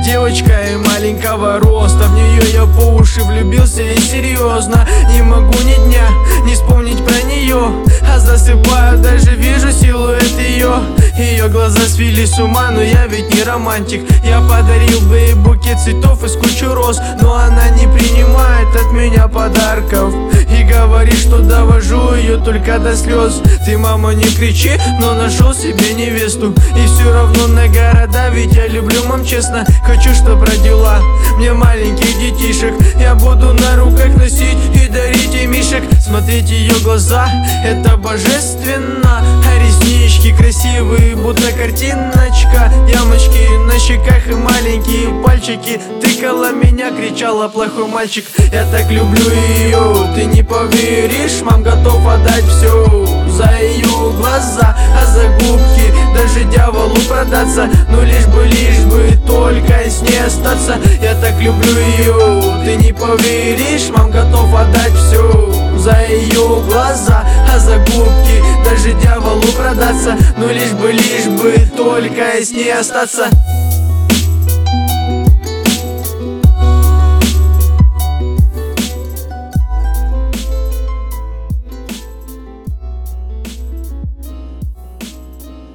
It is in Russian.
девочка и маленького роста. В нее я по уши влюбился и серьезно. Не могу ни дня не вспомнить про нее, а засыпаю, даже вижу силуэт ее. Ее глаза свели с ума, но я ведь не романтик. Я подарил бы ей букет цветов из кучи роз, но она не принимает от меня подарков и говорит, что довожу ее только до слез. Ты, мама, не кричи, но нашел себе невесту. И все равно на города, ведь я люблю, мам, честно. Хочу, чтоб родила мне маленьких детишек. Я буду на руках носить и дарить ей мишек. Смотреть ее глаза, это божественно. А реснички красивые, будто картиночка. Ямочки на щеках и маленькие пальчики. Тыкала меня, кричала: плохой мальчик. Я так люблю ее, ты не поверишь, мам, готов отдать все за ее глаза, а за губки даже дьяволу продаться. Но лишь бы только с ней остаться. Я так люблю ее, ты не поверишь, мам, готов отдать все за ее глаза, а за губки даже дьяволу продаться. Но лишь бы только с ней остаться.